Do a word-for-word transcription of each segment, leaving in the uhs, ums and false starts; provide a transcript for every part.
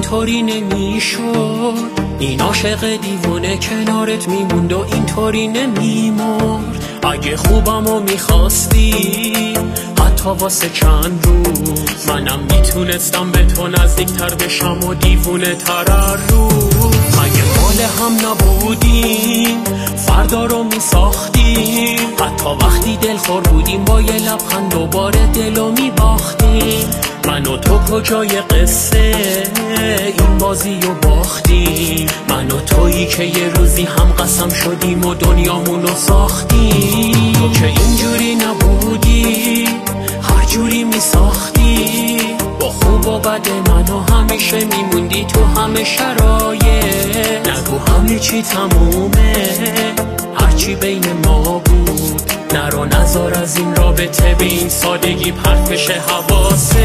اینطوری نمیشد. این عاشق دیوونه کنارت میموند و اینطوری نمیمرد. اگه خوبمو میخواستی حتی واسه چند روز، منم میتونستم به تو نزدیکتر بشم و دیوونه تر هر روز. اگه مال هم نبودیم فردا رو میساختیم، حتی وقتی دلخور بودیم با یه لبخند دوباره دلو میباختیم. من و تو کجای قصه این بازی رو باختیم؟ من و تویی که یه روزی هم قسم شدیم و دنیامونو ساختیم. تو که اینجوری نبودی هر جوری میساختی، با خوب و بد منو همیشه میموندی تو همه شرایط. نگو همه چی تمومه هرچی بین ما بود، نرو نزار از این رابطه به این سادگی پرفش حواست.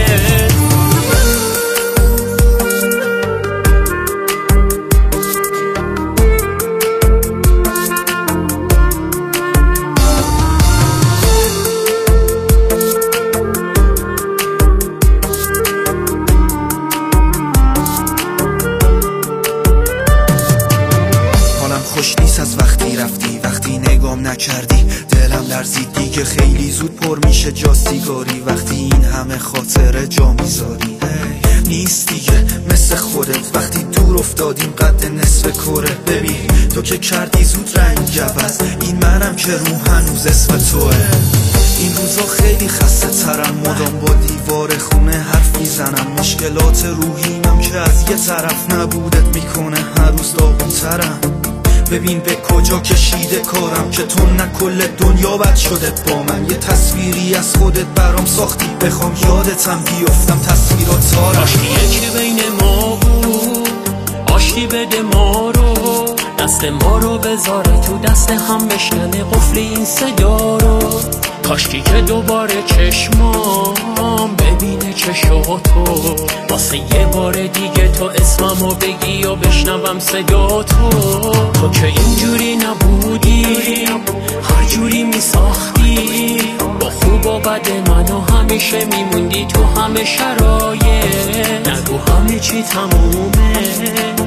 خوش نیست از وقتی رفتی، وقتی نگام نکردی دلم لرزید دیگه خیلی زود پر میشه جا سیگاری، وقتی این همه خاطره جا میذاری. نیست دیگه مثل خودت وقتی دور افتادیم قد نصف کره. ببین تو که کردی زود رنگ عوض، این منم که روم هنوز اسم توه. این روزا خیلی خسته ترم، مدام با دیوار خونه حرف میزنم. مشکلات روحیمم که از یه طرف نبودت میکنه هر روز داغون ترم. ببین به کجا کشیده کارم که تو نه کل دنیا بد شده با من. یه تصویری از خودت برام ساختی بخوام یادتم بیفتم تصویرات تارم. آشتی که بین ما بود آشتی بده ما رو، دست ما رو بذاره تو دست هم بشکنه قفل این صدا رو. کاشکی که دوباره چشمام ببینه چشاتو، واسه یه بار دیگه تو اسممو بگی و بشنوم صداتو. تو که اینجوری نبودی هر جوری میساختی، با خوب و بد منو همیشه میموندی تو همه شرایط. نگو همه چی تمومه